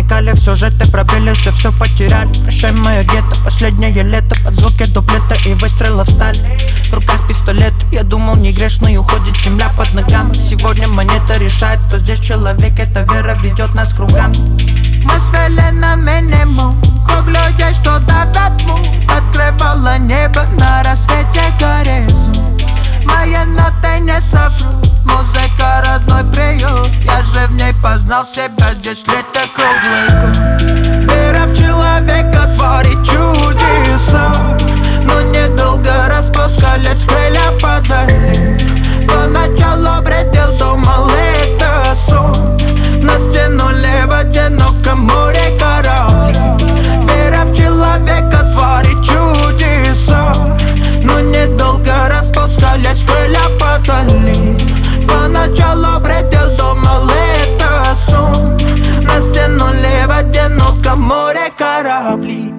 замелькали, все же ты пробились и все потеряли. Прощай, мое гетто, последнее лето, под звуки дуплета и выстрелов стали. В руках пистолет, я думал, не грешный, уходит земля под ногами. Сегодня монета решает, кто здесь человек, эта вера ведет нас кругами. Мы свели на минимум круг людей, что давят мут. Открывала небо на рассвете горизонт. Мои ноты не соврут, музыка родной приют. Я же в ней познал себя, здесь лето круглый год. Вера в человека творит чудеса, но недолго распускались крылья подали. Поначалу бредил, думал, это сон. Нас тянули в одиноком море корабли. Вера в человека творит чудеса, но недолго распускались крылья подали. Поначалу бредил, думал, это сон. Нас тянули в одиноком море корабли.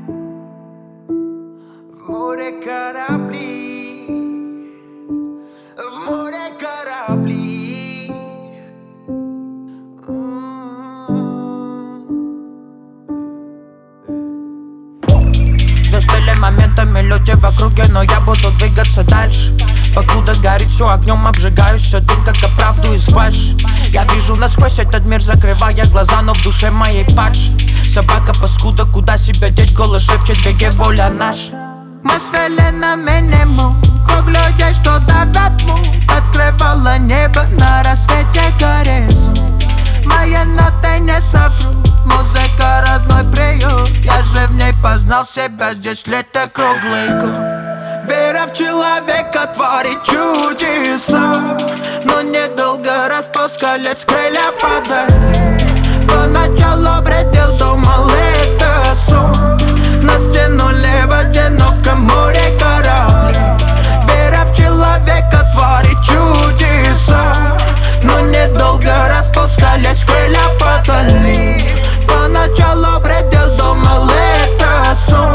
В море корабли, в море корабли. Застыли моментами люди в округе, но я буду двигаться дальше. Покуда горит все огнем, обжигаюсь все дым, как оправду из фальши. Я вижу насквозь этот мир, закрывая глаза, но в душе моей падши. Собака паскуда, куда себя деть, голос шепчет, беги, воля наша. Мы свели на минимум круг людей, что давят мут. Открывала небо на рассвете горизонт. Мои ноты не соврут, музыка родной приют. Я же в ней познал себя, здесь лето круглый год. Вера в человека творит чудеса, но недолго распускались крылья подали. Поначалу бредил, думал, это сон. Нас тянули в одиноком море корабли. Вера в человека творит чудеса, но недолго распускались крылья подали. Поначалу бредил, думал, это сон.